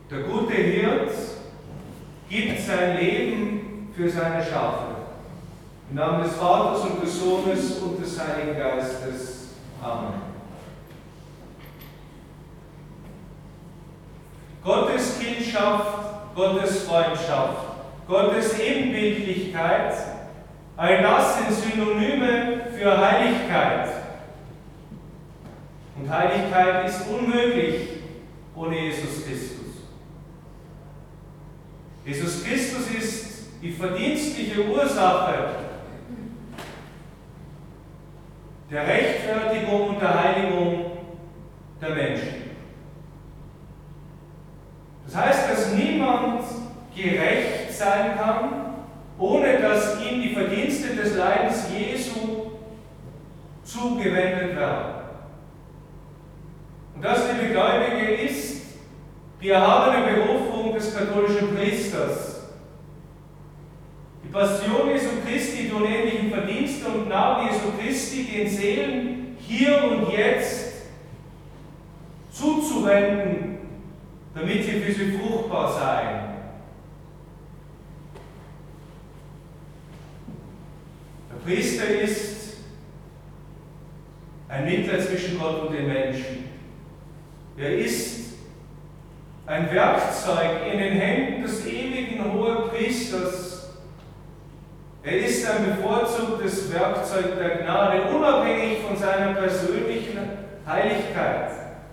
Der gute Hirt gibt sein Leben für seine Schafe. Im Namen des Vaters und des Sohnes und des Heiligen Geistes. Amen. Gottes Kindschaft, Gottes Freundschaft, Gottes Ebenbildlichkeit, all das sind Synonyme für Heiligkeit. Und Heiligkeit ist unmöglich ohne Jesus Christus. Jesus Christus ist die verdienstliche Ursache der Rechtfertigung und der Heiligung der Menschen. Das heißt, dass niemand gerecht sein kann, ohne dass ihm die Verdienste des Leidens Jesu zugewendet werden. Und das, liebe Gläubige, ist die erhabene Berufung des katholischen Priesters. Die Passion Jesu Christi, die unendlichen Verdienste und Gnade Jesu Christi den Seelen hier und jetzt zuzuwenden, damit sie für sie fruchtbar seien. Der Priester ist ein Mittler zwischen Gott und den Menschen. Er ist ein Werkzeug in den Händen des ewigen Hohepriesters. Er ist ein bevorzugtes Werkzeug der Gnade, unabhängig von seiner persönlichen Heiligkeit.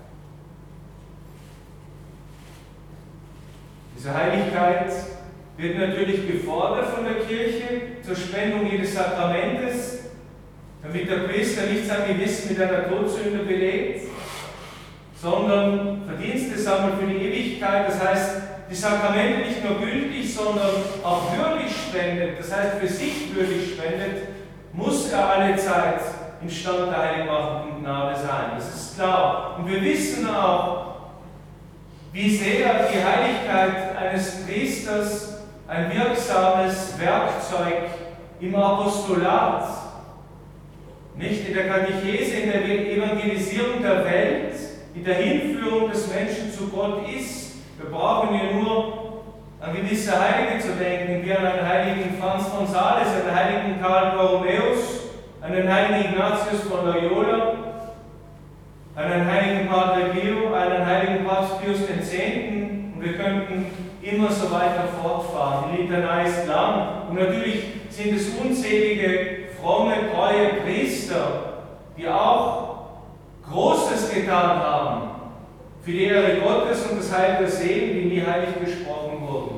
Diese Heiligkeit wird natürlich gefordert von der Kirche zur Spendung jedes Sakramentes, damit der Priester nicht sein Gewissen mit einer Todsünde belegt, sondern Verdienste sammelt für die Ewigkeit. Das heißt, die Sakramente nicht nur gültig, sondern auch würdig spendet. Das heißt, für sich würdig spendet, muss er alle Zeit im Stand der heiligmachenden Gnade sein. Das ist klar. Und wir wissen auch, wie sehr die Heiligkeit eines Priesters ein wirksames Werkzeug im Apostolat, nicht in der Katechese, in der Evangelisierung der Welt, in der Hinführung des Menschen zu Gott ist. Wir brauchen hier nur an gewisse Heilige zu denken, wie an einen heiligen Franz von Sales, einen heiligen Karl Borromäus, einen heiligen Ignatius von Loyola, einen heiligen Pater Pio, einen heiligen Papst Pius X. Und wir könnten immer so weiter fortfahren. Die Litanei ist lang. Und natürlich sind es unzählige, fromme, treue Priester, die auch Großes getan haben für die Ehre Gottes und das Heil der Seelen, die nie heilig gesprochen wurden.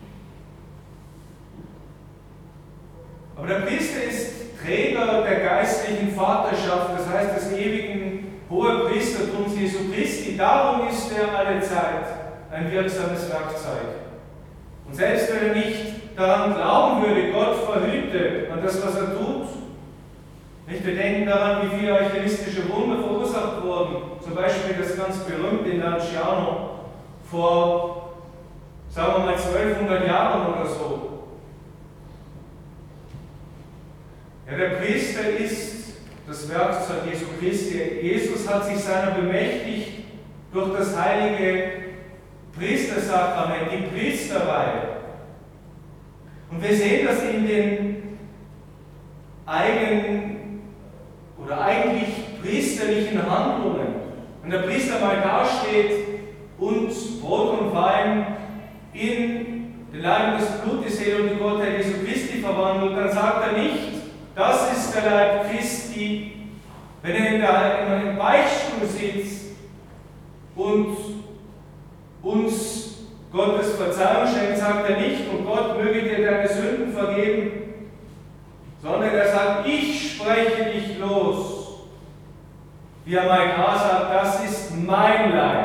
Aber der Priester ist Träger der geistlichen Vaterschaft, das heißt des ewigen Hohepriestertums Jesu Christi. Darum ist er alle Zeit ein wirksames Werkzeug. Und selbst wenn er nicht daran glauben würde, Gott verhüte an das, was er tut, nicht, wir denken daran, wie viele eucharistische Wunder verursacht wurden. Zum Beispiel das ganz berühmte in Lanciano vor, sagen wir mal, 1200 Jahren oder so. Ja, der Priester ist das Werkzeug Jesu Christi. Jesus hat sich seiner bemächtigt durch das heilige Priestersakrament, die Priesterweihe. Und wir sehen das in den eigentlich priesterlichen Handlungen. Wenn der Priester mal dasteht und Brot und Wein in den Leib und das Blut, die Seele und die Gottheit Jesu Christi verwandelt, dann sagt er nicht, das ist der Leib Christi. Wenn er im Beichtstuhl sitzt und uns Gottes Verzeihung schenkt, sagt er nicht, und Gott möge dir deine Sünden vergeben, sondern er sagt, ich spreche dich los. Wie er mal klar sagt, das ist mein Leib.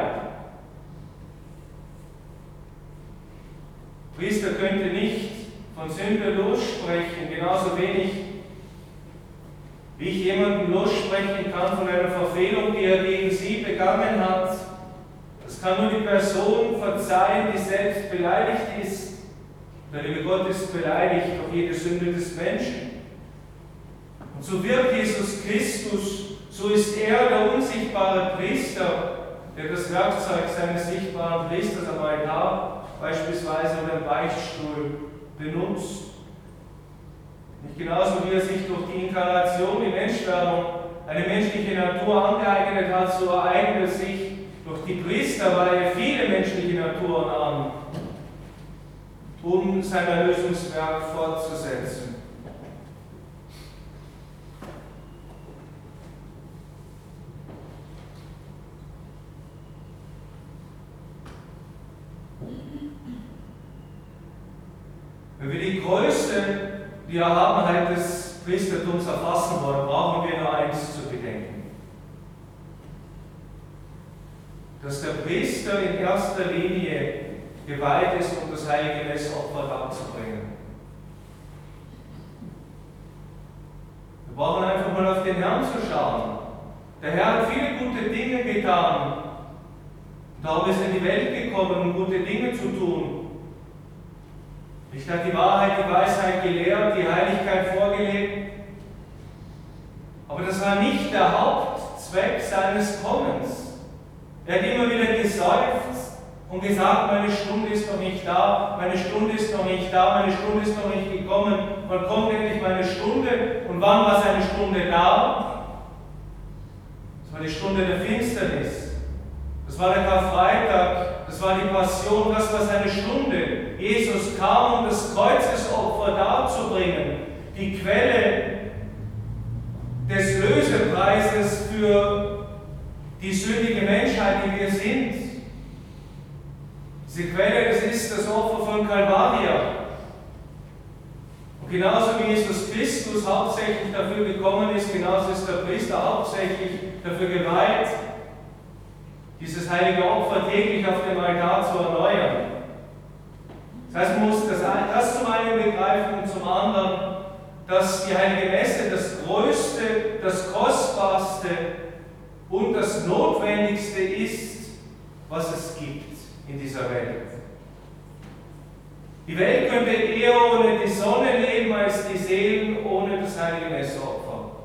Priester könnte nicht von Sünde lossprechen, genauso wenig wie ich jemanden lossprechen kann von einer Verfehlung, die er gegen sie begangen hat. Das kann nur die Person verzeihen, die selbst beleidigt ist. Der liebe Gott ist beleidigt durch jede Sünde des Menschen. Und so wirkt Jesus Christus, so ist er der unsichtbare Priester, der das Werkzeug seines sichtbaren Priesters am Altar, beispielsweise oder im Beichtstuhl, benutzt. Nicht genauso wie er sich durch die Inkarnation, die Menschwerdung, eine menschliche Natur angeeignet hat, so ereignet sich durch die Priesterweihe viele menschliche Naturen an, um sein Erlösungswerk fortzusetzen. Wenn wir die Größe, die Erhabenheit des Priestertums erfassen wollen, brauchen wir nur eins zu bedenken: dass der Priester in erster Linie geweiht ist, um das heilige Messopfer darzubringen. Wir brauchen einfach mal auf den Herrn zu schauen. Der Herr hat viele gute Dinge getan. Darum ist er in die Welt gekommen, um gute Dinge zu tun. Er hat die Wahrheit, die Weisheit gelehrt, die Heiligkeit vorgelebt. Aber das war nicht der Hauptzweck seines Kommens. Er hat immer wieder geseufzt und gesagt, meine Stunde ist noch nicht da, meine Stunde ist noch nicht da, meine Stunde ist noch nicht gekommen. Wann kommt endlich meine Stunde? Und wann war seine Stunde da? Das war die Stunde der Finsternis. Das war der Karfreitag, das war die Passion, das war seine Stunde. Jesus kam, um das Kreuzesopfer darzubringen, die Quelle des Lösepreises für die sündige Menschheit, die wir sind. Diese Quelle, das ist das Opfer von Kalvaria. Und genauso wie Jesus Christus hauptsächlich dafür gekommen ist, genauso ist der Priester hauptsächlich dafür geweiht, dieses heilige Opfer täglich auf dem Altar zu erneuern. Das heißt, man muss das zum einen begreifen und zum anderen, dass die heilige Messe das Größte, das Kostbarste und das Notwendigste ist, was es gibt in dieser Welt. Die Welt könnte eher ohne die Sonne leben, als die Seelen ohne das heilige Messeopfer.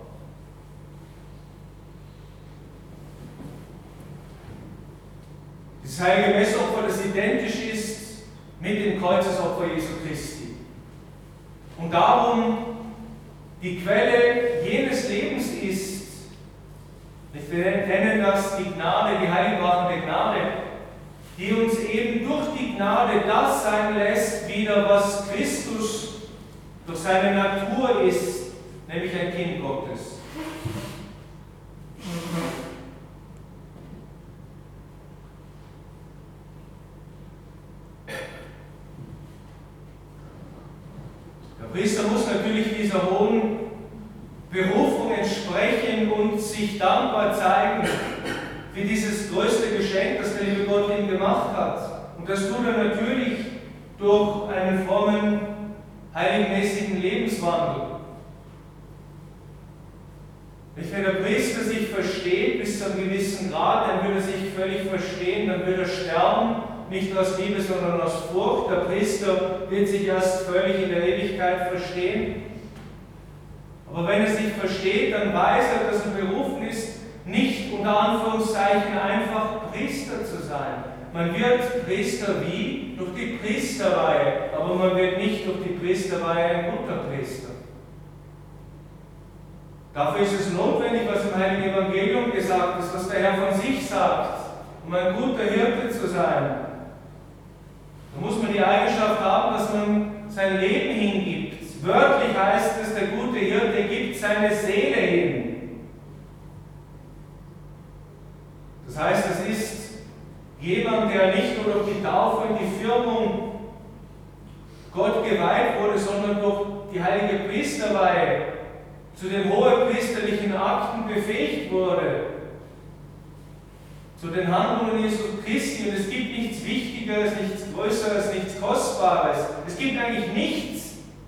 Das heilige Messopfer, das identisch ist mit dem Kreuzesopfer Jesu Christi. Und darum die Quelle jenes Lebens ist. Wir nennen das die Gnade, die heilmachende Gnade, die uns eben durch die Gnade das sein lässt, wieder was Christus durch seine Natur ist, nämlich ein Kind Gottes. Der Priester muss natürlich dieser hohen Berufung entsprechen und sich dankbar zeigen für dieses größte Geschenk, das der liebe Gott ihm gemacht hat. Und das tut er natürlich durch einen frommen, heiligmäßigen Lebenswandel. Wenn der Priester sich versteht bis zu einem gewissen Grad, dann würde er sich völlig verstehen, dann würde er sterben, nicht aus Liebe, sondern aus Furcht. Der Priester wird sich erst völlig in der Ewigkeit verstehen. Aber wenn er sich versteht, dann weiß er, dass er berufen ist, nicht unter Anführungszeichen einfach Priester zu sein. Man wird Priester wie? Durch die Priesterweihe, aber man wird nicht durch die Priesterweihe ein guter Priester. Dafür ist es notwendig, was im Heiligen Evangelium gesagt ist, was der Herr von sich sagt, um ein guter Hirte zu sein. Da muss man die Eigenschaft haben, dass man sein Leben hingibt. Wörtlich heißt es, der gute Hirte gibt seine Seele hin. Das heißt, es ist jemand, der nicht nur durch die Taufe und die Firmung Gott geweiht wurde, sondern durch die heilige Priesterweihe zu den hohepriesterlichen Akten befähigt wurde, zu den Handlungen Jesu Christi. Und es gibt nichts Wichtigeres, nichts Größeres, nichts Kostbares. Es gibt eigentlich nichts,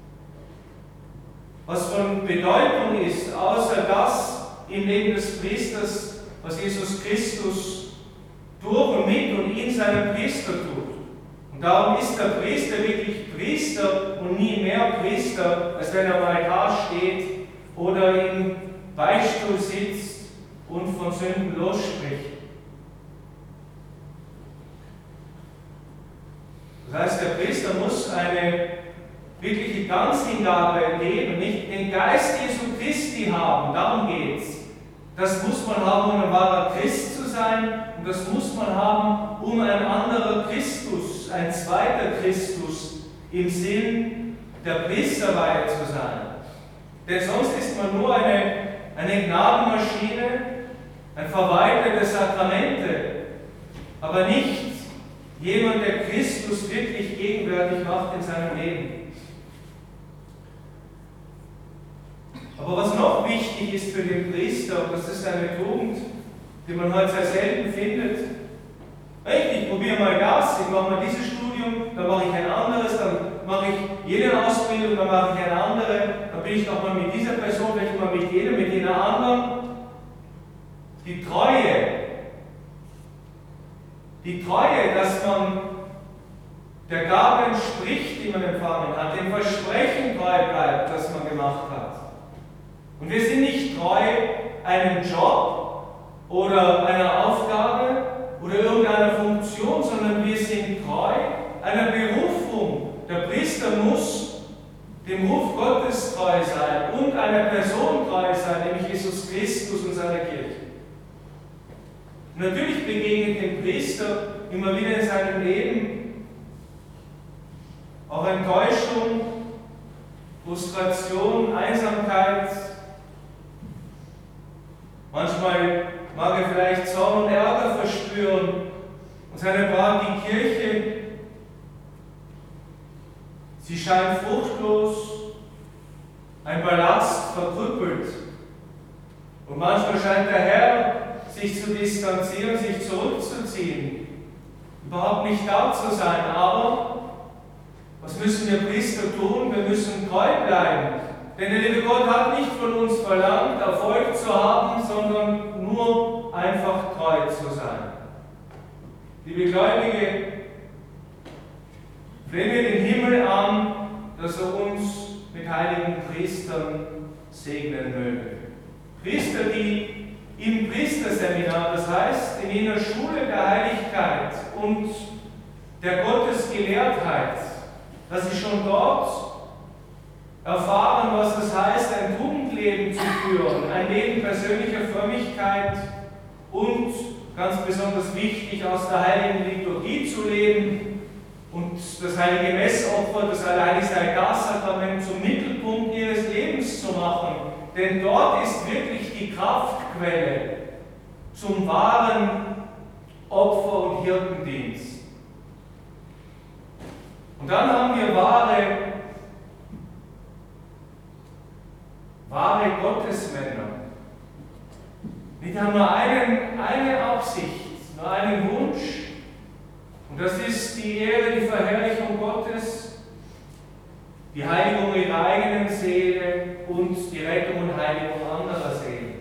was von Bedeutung ist, außer das im Leben des Priesters, was Jesus Christus durch und mit und in seinem Priester tut. Und darum ist der Priester wirklich Priester und nie mehr Priester, als wenn er am Altar steht oder im Beichtstuhl sitzt und von Sünden losspricht. eine wirkliche Ganzhingabe leben, nicht den Geist Jesu Christi haben, darum geht es. Das muss man haben, um ein wahrer Christ zu sein, und das muss man haben, um ein anderer Christus, ein zweiter Christus im Sinn der Priesterweihe zu sein. Denn sonst ist man nur eine Gnadenmaschine, ein Verwalter der Sakramente, aber nicht jemand, der Christus wirklich gegenwärtig macht in seinem Leben. Aber was noch wichtig ist für den Priester, und das ist eine Tugend, die man heute sehr selten findet, ich probiere mal das, ich mache mal dieses Studium, dann mache ich ein anderes, dann mache ich jene Ausbildung, dann mache ich eine andere, dann bin ich nochmal mit dieser Person, vielleicht mal mit jener anderen. Die Treue, dass man der Gabe entspricht, die man empfangen hat, dem Versprechen treu bleibt, das man gemacht hat. Und wir sind nicht treu einem Job oder einer Aufgabe oder irgendeiner Funktion, sondern wir sind treu einer Berufung. Der Priester muss dem Ruf Gottes treu sein und einer Person treu sein, nämlich Jesus Christus und seiner Kirche. Und natürlich begegnet dem Priester immer wieder in seinem Leben auch Enttäuschung, Frustration, Einsamkeit. Manchmal mag er vielleicht Zorn und Ärger verspüren und seine Braut, die Kirche, sie scheint fruchtlos, ein Ballast verkrüppelt. Und manchmal scheint der Herr sich zu distanzieren, sich zurückzuziehen, überhaupt nicht da zu sein. Aber was müssen wir Priester tun? Wir müssen treu bleiben. Denn der liebe Gott hat nicht von uns verlangt, Erfolg zu haben, sondern nur einfach treu zu sein. Liebe Gläubige, flehen wir den Himmel an, dass er uns mit heiligen Priestern segnen möge. Priester, die im Priesterseminar, das heißt in jener Schule der Heiligkeit und der Gottesgelehrtheit, dass sie schon dort erfahren, was es heißt, ein Tugendleben zu führen, ein Leben persönlicher Frömmigkeit und, ganz besonders wichtig, aus der heiligen Liturgie zu leben und das heilige Messopfer, das Alleinigkeit-Sakrament zum Mittelpunkt ihres Lebens zu machen. Denn dort ist wirklich die Kraftquelle zum wahren Opfer- und Hirtendienst. Und dann haben wir wahre Gottesmänner. Die haben nur eine Absicht, nur einen Wunsch. Und das ist die Ehre, die Verherrlichung Gottes, die Heiligung ihrer eigenen Seele und die Rettung und Heiligung anderer Seelen.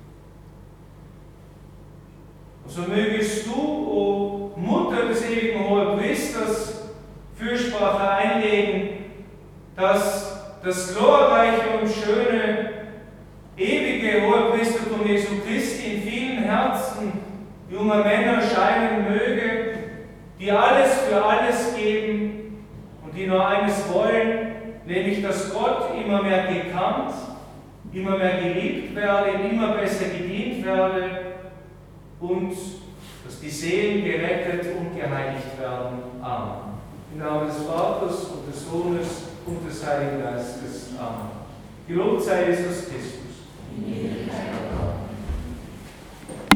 Und so mögest du, o Mutter des ewigen Hohepriesters, Fürsprache einlegen, dass das glorreiche und schöne, ewige Hohepriestertum Jesu Christi in vielen Herzen junger Männer scheinen möge, die alles für alles geben und die nur eines wollen, nämlich dass Gott immer mehr gekannt, immer mehr geliebt werde, immer besser gedient werde und dass die Seelen gerettet und geheiligt werden. Amen. Im Namen des Vaters und des Sohnes und des Heiligen Geistes. Amen. Gelobt sei Jesus Christus.